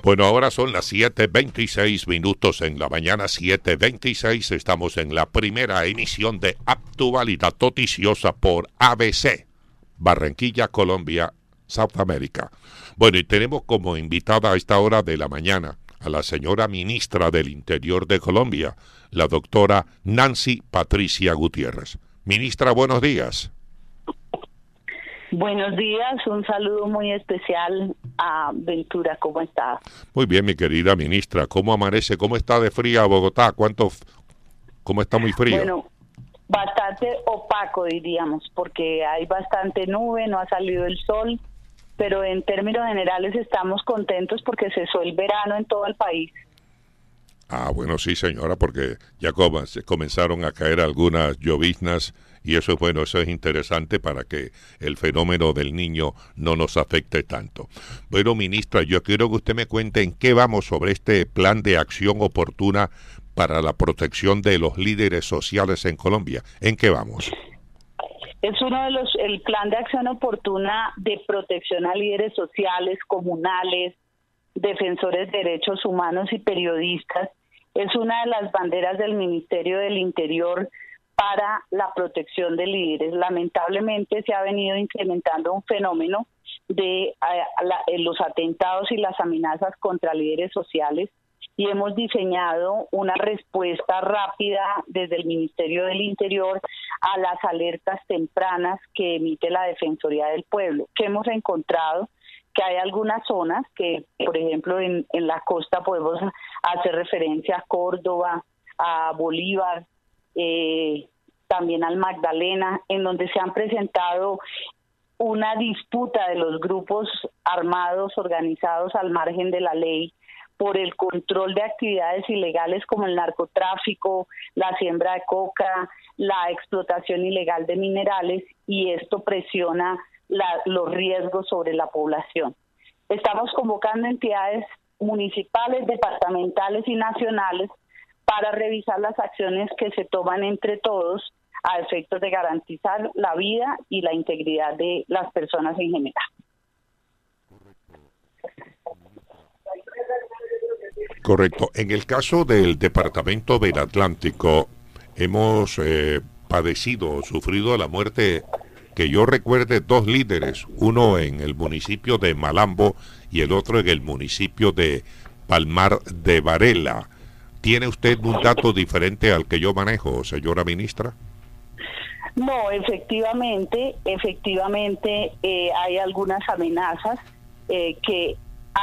Bueno, ahora son las 7:26 en la mañana, 7:26. Estamos en la primera emisión de Actualidad Noticiosa por ABC, Barranquilla, Colombia, South America. Bueno, y tenemos como invitada a esta hora de la mañana a la señora ministra del Interior de Colombia, la doctora Nancy Patricia Gutiérrez. Ministra, buenos días. Buenos días, un saludo muy especial a Ventura, ¿cómo está? Muy bien, mi querida ministra, ¿cómo amanece? ¿Cómo está de fría Bogotá? ¿Cómo está muy frío? Bueno, bastante opaco diríamos, porque hay bastante nube, no ha salido el sol, pero en términos generales estamos contentos porque cesó el verano en todo el país. Ah, bueno, sí, señora, porque ya comenzaron a caer algunas lloviznas y eso es bueno, eso es interesante para que el fenómeno del niño no nos afecte tanto. Bueno, ministra, yo quiero que usted me cuente en qué vamos sobre este plan de acción oportuna para la protección de los líderes sociales en Colombia. ¿En qué vamos? Es el plan de acción oportuna de protección a líderes sociales, comunales, defensores de derechos humanos y periodistas. Es una de las banderas del Ministerio del Interior para la protección de líderes. Lamentablemente se ha venido incrementando un fenómeno de los atentados y las amenazas contra líderes sociales y hemos diseñado una respuesta rápida desde el Ministerio del Interior a las alertas tempranas que emite la Defensoría del Pueblo, que hemos encontrado que hay algunas zonas que, por ejemplo, en la costa podemos hacer referencia a Córdoba, a Bolívar, también al Magdalena, en donde se han presentado una disputa de los grupos armados organizados al margen de la ley por el control de actividades ilegales como el narcotráfico, la siembra de coca, la explotación ilegal de minerales, y esto presiona los riesgos sobre la población. Estamos convocando entidades municipales, departamentales y nacionales para revisar las acciones que se toman entre todos a efectos de garantizar la vida y la integridad de las personas en general. Correcto. En el caso del Departamento del Atlántico, hemos sufrido la muerte, que yo recuerde, 2 líderes, uno en el municipio de Malambo y el otro en el municipio de Palmar de Varela. ¿Tiene usted un dato diferente al que yo manejo, señora ministra? No, efectivamente, hay algunas amenazas que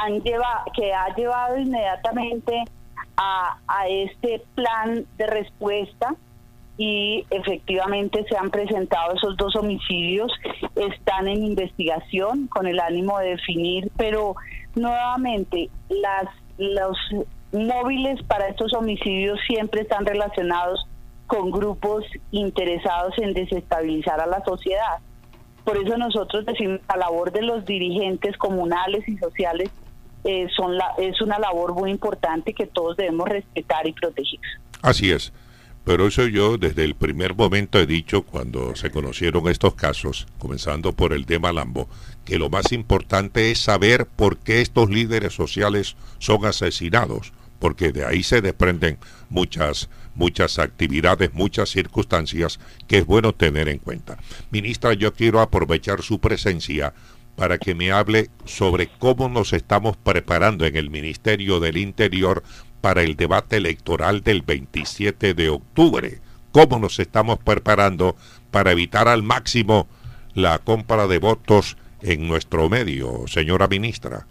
ha llevado inmediatamente a este plan de respuesta, y efectivamente se han presentado esos 2 homicidios, están en investigación con el ánimo de definir, pero nuevamente los móviles para estos homicidios siempre están relacionados con grupos interesados en desestabilizar a la sociedad. Por eso nosotros decimos que la labor de los dirigentes comunales y sociales es una labor muy importante que todos debemos respetar y proteger. Así es. Pero eso yo desde el primer momento he dicho, cuando se conocieron estos casos, comenzando por el de Malambo, que lo más importante es saber por qué estos líderes sociales son asesinados, porque de ahí se desprenden muchas actividades, muchas circunstancias que es bueno tener en cuenta. Ministra, yo quiero aprovechar su presencia para que me hable sobre cómo nos estamos preparando en el Ministerio del Interior para el debate electoral del 27 de octubre. ¿Cómo nos estamos preparando para evitar al máximo la compra de votos en nuestro medio, señora ministra?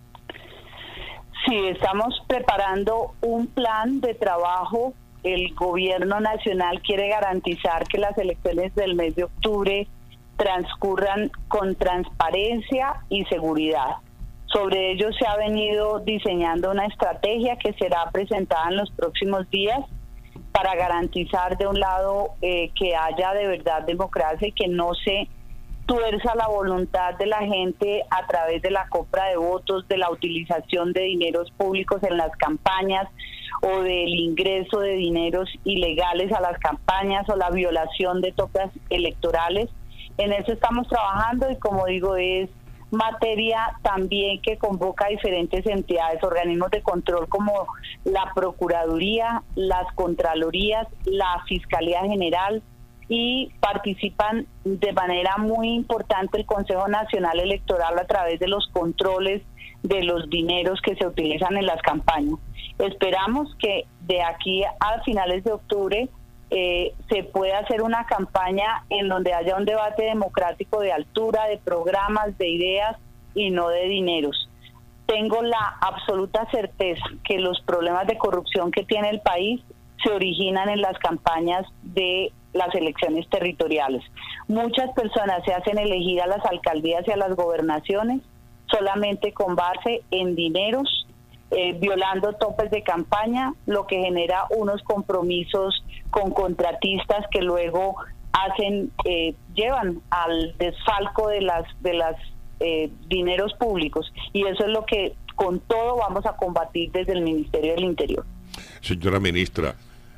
Sí, estamos preparando un plan de trabajo. El gobierno nacional quiere garantizar que las elecciones del mes de octubre transcurran con transparencia y seguridad. Sobre ello se ha venido diseñando una estrategia que será presentada en los próximos días para garantizar, de un lado, que haya de verdad democracia y que no se tuerza la voluntad de la gente a través de la compra de votos, de la utilización de dineros públicos en las campañas o del ingreso de dineros ilegales a las campañas o la violación de topes electorales. En eso estamos trabajando y, como digo, es materia también que convoca a diferentes entidades, organismos de control como la Procuraduría, las Contralorías, la Fiscalía General, y participan de manera muy importante el Consejo Nacional Electoral a través de los controles de los dineros que se utilizan en las campañas. Esperamos que de aquí a finales de octubre se pueda hacer una campaña en donde haya un debate democrático de altura, de programas, de ideas y no de dineros. Tengo la absoluta certeza que los problemas de corrupción que tiene el país se originan en las campañas de las elecciones territoriales. Muchas personas se hacen elegir a las alcaldías y a las gobernaciones solamente con base en dineros, violando topes de campaña, lo que genera unos compromisos con contratistas que luego llevan al desfalco de las dineros públicos, y eso es lo que con todo vamos a combatir desde el Ministerio del Interior. Señora ministra,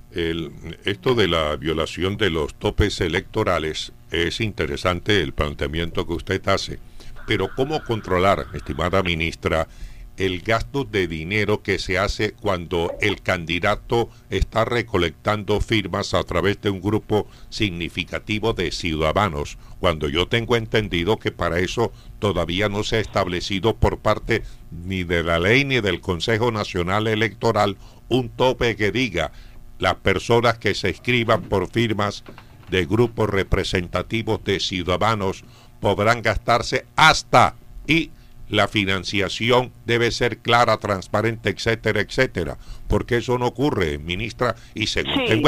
esto de la violación de los topes electorales es interesante el planteamiento que usted hace, pero ¿cómo controlar, estimada ministra, el gasto de dinero que se hace cuando el candidato está recolectando firmas a través de un grupo significativo de ciudadanos, cuando yo tengo entendido que para eso todavía no se ha establecido por parte ni de la ley ni del Consejo Nacional Electoral un tope que diga las personas que se inscriban por firmas de grupos representativos de ciudadanos podrán gastarse hasta, y la financiación debe ser clara, transparente, etcétera, etcétera, porque eso no ocurre, ministra, y según tengo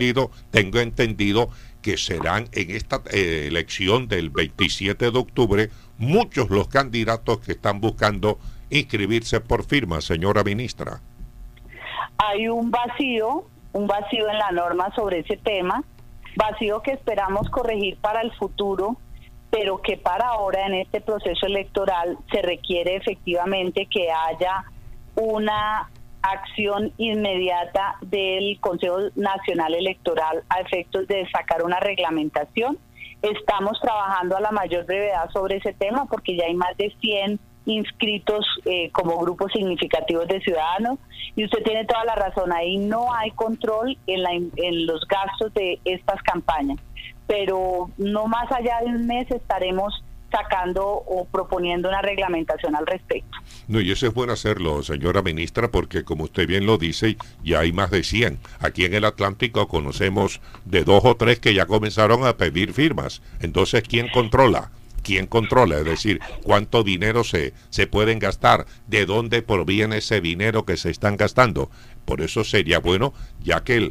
entendido que serán en esta elección del 27 de octubre muchos los candidatos que están buscando inscribirse por firmas, señora ministra. Hay un vacío en la norma sobre ese tema, vacío que esperamos corregir para el futuro, pero que para ahora en este proceso electoral se requiere efectivamente que haya una acción inmediata del Consejo Nacional Electoral a efectos de sacar una reglamentación. Estamos trabajando a la mayor brevedad sobre ese tema porque ya hay más de 100 inscritos como grupos significativos de ciudadanos, y usted tiene toda la razón, ahí no hay control en los gastos de estas campañas, pero no más allá de un mes estaremos sacando o proponiendo una reglamentación al respecto. No, y eso es bueno hacerlo, señora ministra, porque como usted bien lo dice, ya hay más de 100. Aquí en el Atlántico conocemos de 2 o 3 que ya comenzaron a pedir firmas. Entonces, ¿quién controla? ¿Quién controla? Es decir, ¿cuánto dinero se pueden gastar? ¿De dónde proviene ese dinero que se están gastando? Por eso sería bueno, ya que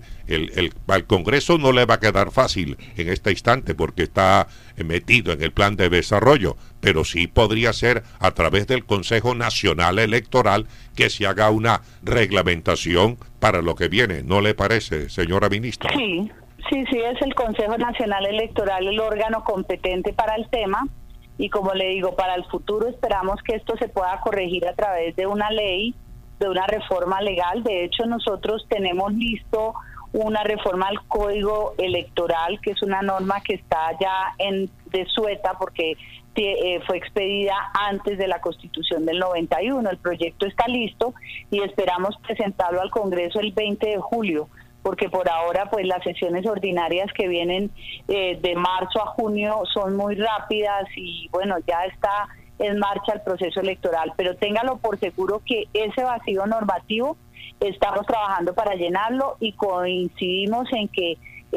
al Congreso no le va a quedar fácil en este instante porque está metido en el plan de desarrollo, pero sí podría ser a través del Consejo Nacional Electoral que se haga una reglamentación para lo que viene. ¿No le parece, señora ministra? Sí, es el Consejo Nacional Electoral el órgano competente para el tema. Y como le digo, para el futuro esperamos que esto se pueda corregir a través de una ley, de una reforma legal. De hecho, nosotros tenemos listo una reforma al Código Electoral, que es una norma que está ya desueta porque fue expedida antes de la Constitución del 91. El proyecto está listo y esperamos presentarlo al Congreso el 20 de julio. Porque por ahora pues las sesiones ordinarias que vienen de marzo a junio son muy rápidas y bueno, ya está en marcha el proceso electoral, pero téngalo por seguro que ese vacío normativo estamos trabajando para llenarlo y coincidimos en que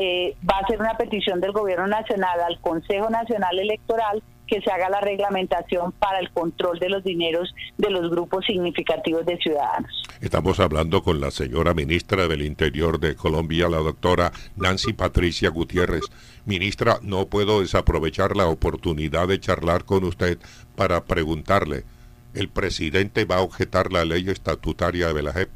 va a ser una petición del Gobierno Nacional al Consejo Nacional Electoral que se haga la reglamentación para el control de los dineros de los grupos significativos de ciudadanos. Estamos hablando con la señora ministra del Interior de Colombia, la doctora Nancy Patricia Gutiérrez. Ministra, no puedo desaprovechar la oportunidad de charlar con usted para preguntarle, ¿el presidente va a objetar la ley estatutaria de la JEP?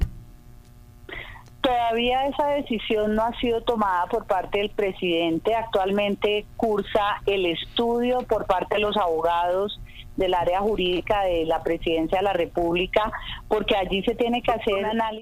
Todavía esa decisión no ha sido tomada por parte del presidente. Actualmente cursa el estudio por parte de los abogados del área jurídica de la Presidencia de la República, porque allí se tiene que hacer un análisis.